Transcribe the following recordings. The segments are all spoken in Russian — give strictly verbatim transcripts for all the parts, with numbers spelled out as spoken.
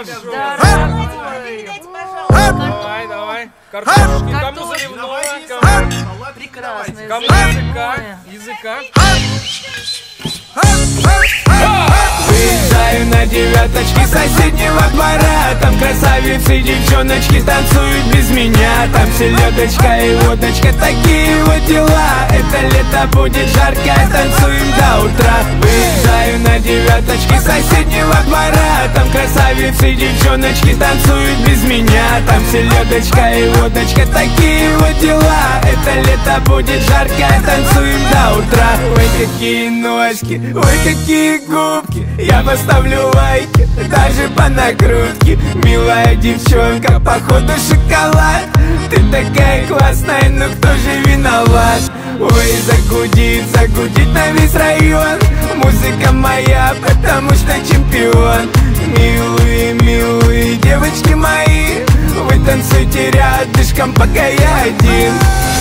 Давай, давай. Картошки, кому заливного, Прекрасно. кому языка, языка. Выезжаю на девяточке соседнего двора. Там красавицы, девчоночки танцуют без меня. Там селедочка и водочка, такие вот дела. Это лето будет жаркое, танцуем до утра. Выезжаю на девяточке соседнего двора. Там красавицы, девчоночки танцуют без меня. Там селедочка и водочка, такие вот дела. Это лето будет жаркое, танцуем до утра. Ой, какие ножки, ой, какие губки. Я поставлю лайки, даже по накрутке. Милая девчонка, походу шоколад. Ты такая классная, но кто же виноват? Ой, загудит, загудит на весь район. Музыка моя, потому что чемпион. Милые, милые девочки мои, вы танцуйте рядышком, пока я один.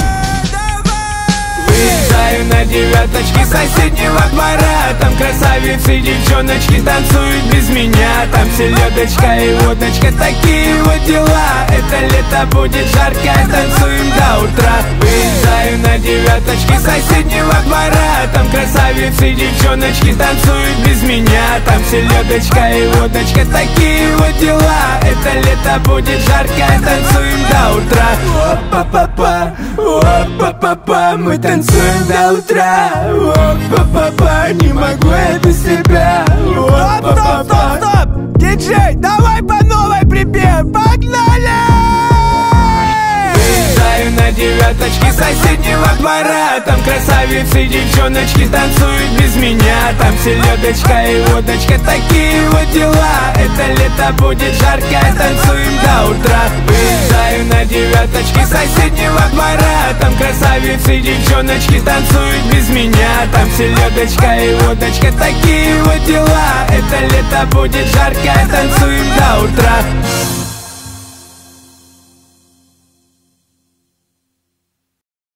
Выезжаю на девяточке соседнего двора. Там красавицы, девчоночки танцуют без меня. Там селедочка и водочка, такие вот дела. Это лето будет жаркое, танцуем до утра. Выезжаю на девяточке соседнего двора. Там красавицы, девчоночки танцуют без меня. Там селедочка и водочка, такие вот дела. Это лето будет жаркое, танцуем до утра. Опа-па-па, опа-па-па, мы танцуем до утра. Опа-па-па, не могу я без тебя. Стоп, стоп, стоп, стоп! Диджей, давай по новой припев, погнали! Выезжаю на девяточке соседнего двора. Там красавицы, девчоночки танцуют без меня. Там селедочка и водочка, такие вот дела. Это лето будет жаркое, танцуем до утра. Выезжаю на девяточке соседнего двора. Там красавицы, девчоночки танцуют без меня. Там селедочка и водочка, такие вот дела. Это лето будет жаркое, танцуем до утра.